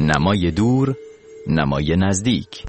نمای دور، نمای نزدیک.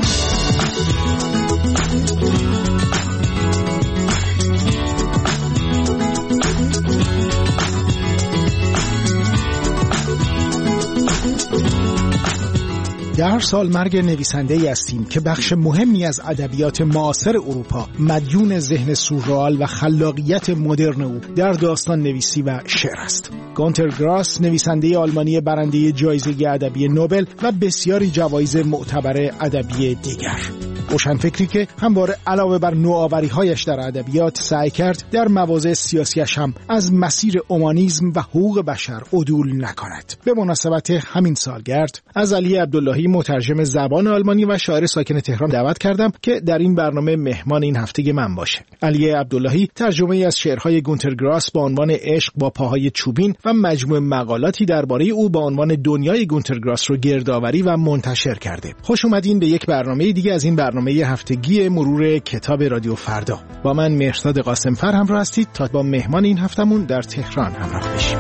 در هر سال مرگ نویسنده‌ای هستیم که بخش مهمی از ادبیات معاصر اروپا مدیون ذهن سورئال و خلاقیت مدرن او در داستان نویسی و شعر است. گونتر گراس، نویسنده آلمانی برنده جایزه ادبی نوبل و بسیاری جوایز معتبر ادبی دیگر. روشنفکری که همواره علاوه بر نوآوری‌هایش در ادبیات سعی کرد در مواضع سیاسیش هم از مسیر اومانیسم و حقوق بشر عدول نکند. به مناسبت همین سالگرد از علی عبداللهی، مترجم زبان آلمانی و شاعر ساکن تهران، دعوت کردم که در این برنامه مهمان این هفته من باشه. علی عبداللهی ترجمه‌ای از شعرهای گونتر گراس با عنوان عشق با پاهای چوبین و مجموعه مقالاتی درباره او با عنوان دنیای گونتر گراس رو گردآوری و منتشر کرده. خوش اومدین به یک برنامه دیگه از این برنامه هفتگی مرور کتاب رادیو فردا. با من مهرزاد قاسمفر همراه هستید تا با مهمان این هفتمون در تهران همراه بشیم.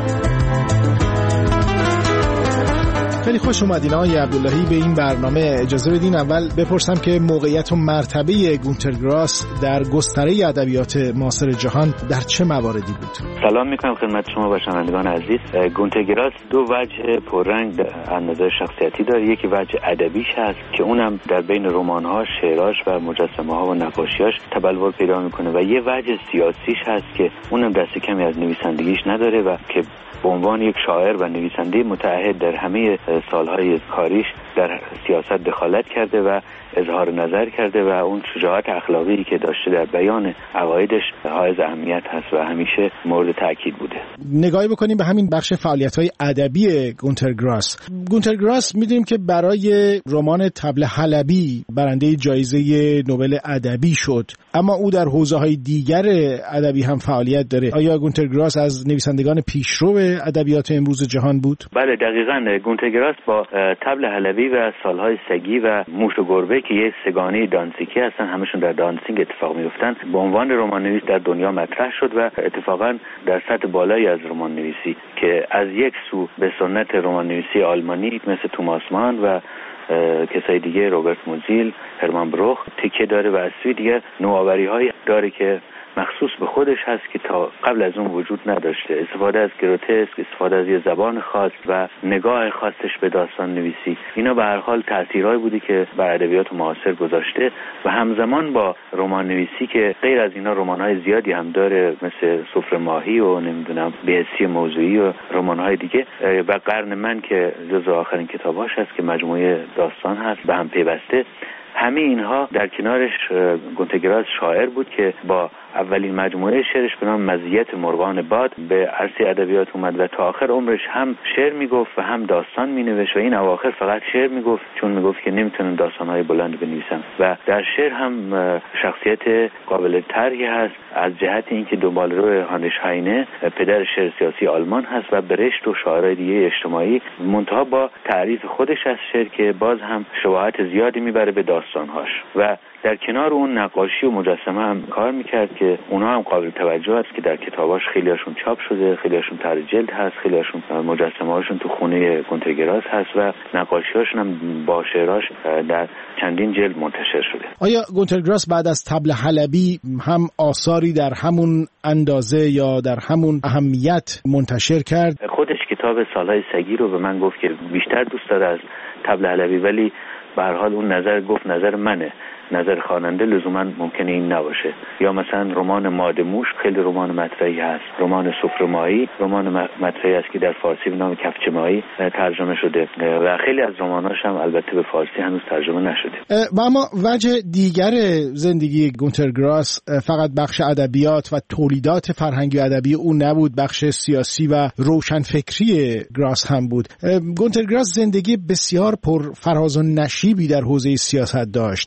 خیلی خوش اومدین آقای عبداللهی به این برنامه. اجازه بدین اول بپرسم که موقعیت و مرتبه گونتر گراس در گستره ادبیات معاصر جهان در چه مواردی بود؟ سلام میکنم خدمت شما و شنوندگان عزیز. گونتر گراس دو وجه پررنگ از نظر شخصیتی داره. یکی وجه ادبیش هست که اونم در بین رمان‌ها، شعراش و مجسمه‌ها و نقاشیاش تبلور پیدا میکنه و یه وجه سیاسیش هست که اونم دست کمی از نویسندگیش نداره و که به عنوان یک شاعر و نویسنده متعهد در همه سالهای کاریش در سیاست دخالت کرده و اظهار نظر کرده و اون شجاعت اخلاقی که داشته در بیان عقایدش حائز اهمیت هست و همیشه مورد تاکید بوده. نگاهی بکنیم به همین بخش فعالیت‌های ادبی گونتر گراس. گونتر گراس می‌دونیم که برای رمان طبل حلبی برنده جایزه نوبل ادبی شد، اما او در حوزه‌های دیگر ادبی هم فعالیت داره. آیا گونتر گراس از نویسندگان پیشرو ادبیات امروز جهان بود؟ بله دقیقاً. گونتر گراس با طبل حلبی و سالهای سگی و موش و گربه که یه سگانه دانسیکی هستن، همشون در دانسینگ اتفاق میفتن، به عنوان رمان‌نویس در دنیا مطرح شد و اتفاقاً در سطح بالایی از رمان نویسی که از یک سو به سنت رمان نویسی آلمانی مثل توماس مان و کسای دیگه، روبرت موزیل، هرمان بروخ، تکیه داره و از سوی دیگه نوآوری‌هایی داره که مخصوص به خودش هست که تا قبل از اون وجود نداشته. استفاده از گروتسک، استفاده از یه زبان خاص و نگاه خاصش به داستان نویسی، اینا به هر حال تأثیرهایی بودی که بر ادبیات معاصر گذاشته و همزمان با رمان نویسی که غیر از اینا رمان‌های زیادی هم داره مثل سفره ماهی و نمیدونم بهشتی موضوعی و رمان‌های دیگه و قرن من که جزو آخرین کتاباش هست که مجموعه داستان هست به هم پیوسته. همه اینها در کنارش گونتر گراس شاعر بود که با اولین مجموعه شعرش به نام مزیت مرغان باد به عرصه ادبیات اومد و تا آخر عمرش هم شعر میگفت و هم داستان مینوشت و این اواخر فقط شعر میگفت چون میگفت که نمیتونم داستانهای بلند بنویسم و در شعر هم شخصیت قابل طرحی هست از جهت اینکه دنبالرو هانریش هاینه پدر شعر سیاسی آلمان هست و برشت و شاعرای دیگه اجتماعی، منتها با تعریف خودش از شعر که باز هم شباهت زیادی میبره به داستانهاش و در کنار اون نقاشی و مجسمه هم کار میکرد که اونها هم قابل توجه است که در کتاباش خیلیاشون چاپ شده، خیلیاشون طرح جلد هست، خیلیاشون مجسمه هاشون تو خونه گونتر گراس هست و نقاشیاشون هم با شعراش در چندین جلد منتشر شده. آیا گونتر گراس بعد از طبل حلبی هم آثاری در همون اندازه یا در همون اهمیت منتشر کرد؟ خودش کتاب سالهای سگی رو به من گفت که بیشتر دوست داره از طبل حلبی، ولی به هر حال اون نظر گفت نظر منه، نظر خواننده لزوما ممکنه این نباشه. یا مثلا رمان مادموش خیلی رمان مطرحی هست، رمان سفره ماهی رمان مطرحی است که در فارسی به نام کفچه ماهی ترجمه شده و خیلی از رماناش هم البته به فارسی هنوز ترجمه نشده. و اما وجه دیگر زندگی گونتر گراس فقط بخش ادبیات و تولیدات فرهنگی و ادبی او نبود، بخش سیاسی و روشنفکری گراس هم بود. گونتر گراس زندگی بسیار پر فراز و نشیبی در حوزه سیاست داشت، از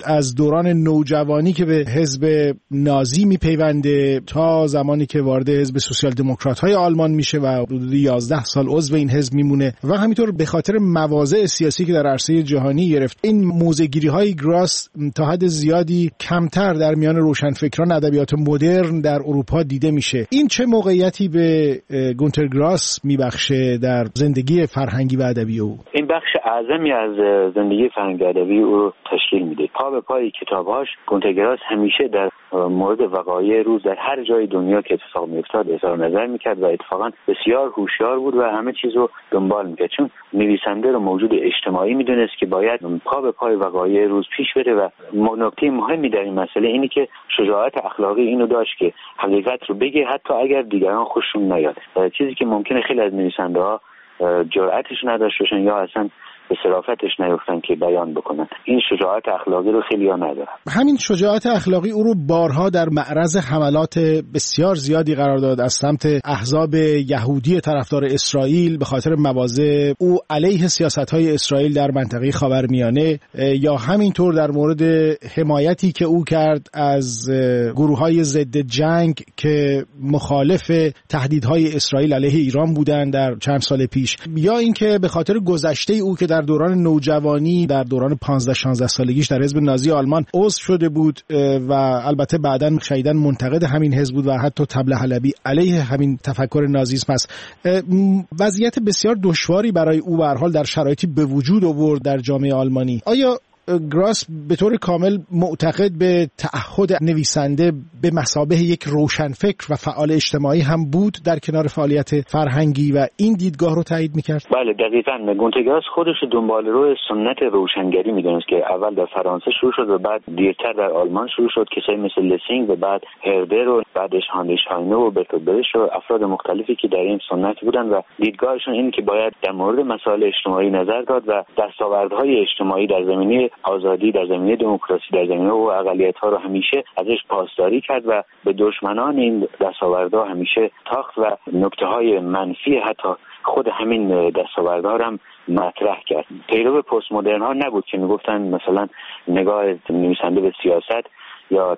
دوران نوجوانی که به حزب نازی میپیونده تا زمانی که وارد حزب سوسیال دموکرات‌های آلمان میشه و حدود 11 سال عضو این حزب میمونه و همینطور به خاطر مواضع سیاسی که در عرصه جهانی گرفت این موضع‌گیری‌های گراس تا حد زیادی کمتر در میان روشنفکران ادبیات مدرن در اروپا دیده میشه. این چه موقعیتی به گونتر گراس میبخشه در زندگی فرهنگی و ادبی او؟ این بخش اعظمی از زندگی فرهنگی ادبی او رو تشکیل میده. پا به پای کتاب‌هاش گونتر گراس همیشه در مورد وقایع روز در هر جای دنیا که اتفاق میافتاد اظهار نظر میکرد و اتفاقا بسیار هوشیار بود و همه چیز رو دنبال میکرد، چون نویسنده رو موجود اجتماعی میدونست که باید پا به پای وقایع روز پیش بره و نکته مهمی در این مسئله اینه که شجاعت اخلاقی اینو داشت که حقیقت رو بگه حتی اگر دیگران خوششون نیاد، چیزی که ممکنه خیلی از نویسنده‌ها جرأتش نداشته باشن یا اصلا به صرافتش نیفتن که بیان بکنن. این شجاعت اخلاقی رو خیلی‌ها ندارن. همین شجاعت اخلاقی او رو بارها در معرض حملات بسیار زیادی قرار داد از سمت احزاب یهودی طرفدار اسرائیل به خاطر مواضع او علیه سیاست‌های اسرائیل در منطقه خاورمیانه، یا همینطور در مورد حمایتی که او کرد از گروه‌های ضد جنگ که مخالف تهدیدهای اسرائیل علیه ایران بودند در چند سال پیش، یا اینکه به خاطر گذشته او که در دوران نوجوانی در دوران 15-16 سالگیش در حزب نازی آلمان عضو شده بود و البته بعداً شدیداً منتقد همین حزب بود و حتی طبل حلبی علیه همین تفکر نازیسم است. وضعیت بسیار دشواری برای او به هر حال در شرایطی به وجود آورد در جامعه آلمانی. آیا گراس به طور کامل معتقد به تعهد نویسنده به مثابه یک روشنفکر و فعال اجتماعی هم بود در کنار فعالیت فرهنگی و این دیدگاه رو تایید میکرد؟ بله دقیقاً. گونتر گراس خودش دنبال روی سنت روشنگری میدونست که اول در فرانسه شروع شد و بعد دیرتر در آلمان شروع شد. کسایی مثل لسینگ و بعد هردر و بعدش هاندریش هاینه و برتولد برش و افراد مختلفی که در این سنت بودن و دیدگاهشون این که باید در مورد مسائل اجتماعی نظر داد و دستاوردهای اجتماعی در زمینه آزادی، در زمینه دموکراسی، در زمینه و اقلیت‌ها رو همیشه ازش پاسداری کرد و به دشمنان این دستاوردها همیشه تاخت و نکته‌های منفی حتی خود همین دستاوردها رو هم مطرح کرد. پیرو پست مدرن ها نبود که میگفتن مثلا نگاه نویسنده به سیاست یا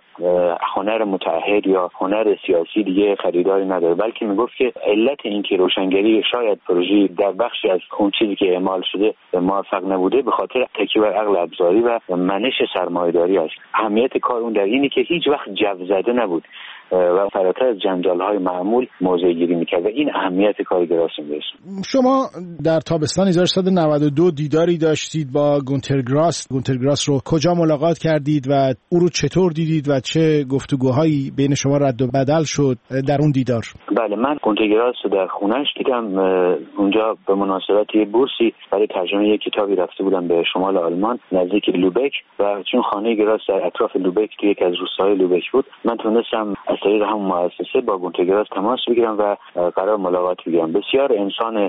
هنر متعهد یا هنر سیاسی دیگه خریداری نداره، بلکه میگفت که علت این که روشنگری شاید پروژه در بخشی از اون چیزی که اعمال شده موفق نبوده به خاطر تکیه بر عقل ابزاری و منش سرمایه‌داری است. اهمیت کار اون در اینه که هیچ وقت جو زده نبود و فراتر از جنجال‌های معمول موضع گیری می‌کرد و این اهمیت کار گراس بود. شما در تابستان 1392 دیداری داشتید با گونتر گراس. گونتر گراس رو کجا ملاقات کردید و او رو چطور دیدید و چه گفتگوهایی بین شما رد و بدل شد در اون دیدار؟ بله، من گونتر گراس رو در خونه‌اش دیدم. اونجا به مناسبت یه بورسی برای ترجمه یک کتابی رفته بودم به شمال آلمان نزدیک لوبک و چون خانه گراس در اطراف لوبک توی یک از روستاهای لوبک بود، من تونستم از طریق همون مؤسسه با گونتر گراس تماس بگیرم و قرار ملاقات بگیرم. بسیار انسان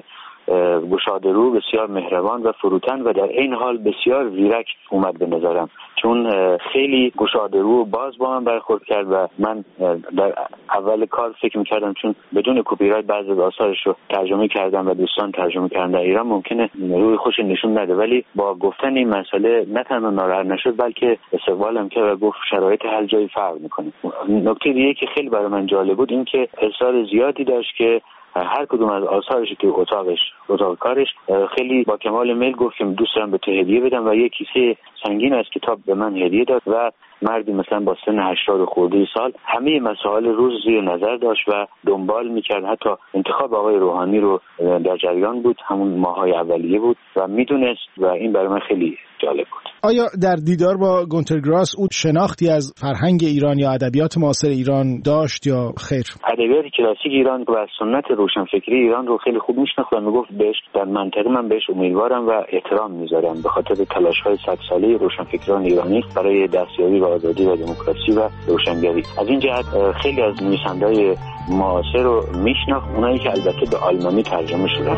گشاده رو، بسیار مهربان و فروتن و در این حال بسیار زیرک اومد به نظرم، چون خیلی گشاده رو و باز با من برخورد کرد و من در اول کار فکر می‌کردم چون بدون کپی رایت بعضی از آثارش رو ترجمه کردم و دوستان ترجمه کردن در ایران ممکنه روی خوش نشون نده، ولی با گفتن این مسئله نه تنها ناراحت نشد بلکه استقبالم کرد و گفت شرایط هر جایی فرق می‌کنه. نکته دیگه که خیلی برای من جالب بود این که اصرار زیادی داشت که هر کدوم از آثارش که اتاق کارش خیلی با کمال میل گفت که دوست دارم به تو هدیه بدم و یک کیسه سنگین از کتاب به من هدیه داد و مردی مثلا با سن 80 خورده سال همه مسائل روز زیر نظر داشت و دنبال میکرد. حتی انتخاب آقای روحانی رو در جریان بود، همون ماهای اولیه بود و میدونست و این برای من خیلی جالب بود. آیا در دیدار با گونتر گراس او شناختی از فرهنگ ایران یا ادبیات معاصر ایران داشت یا خیر؟ ادبیات کلاسیک ایران و سنت روشنفکری ایران رو خیلی خوب میشناخت و میگفت بهش در منطقه من بهش امیدوارم و احترام میذارم به خاطر تلاش‌های 100 ساله روشنفکران ایرانی برای دستیابی به آزادی و دموکراسی و روشنگری. از این جهت خیلی از نویسنده‌های معاصر رو میشناخت، اونایی که البته به آلمانی ترجمه شدن.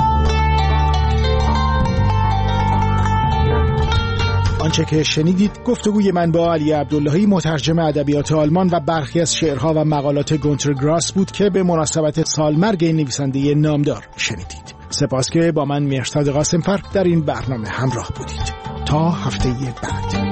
آنچه که شنیدید گفتگوی من با علی عبداللهی مترجم ادبیات آلمان و برخی از شعرها و مقالات گونتر گراس بود که به مناسبت سالمرگ نویسنده نامدار شنیدید. سپاس که با من مهرزاد قاسم‌فر در این برنامه همراه بودید. تا هفته بعد.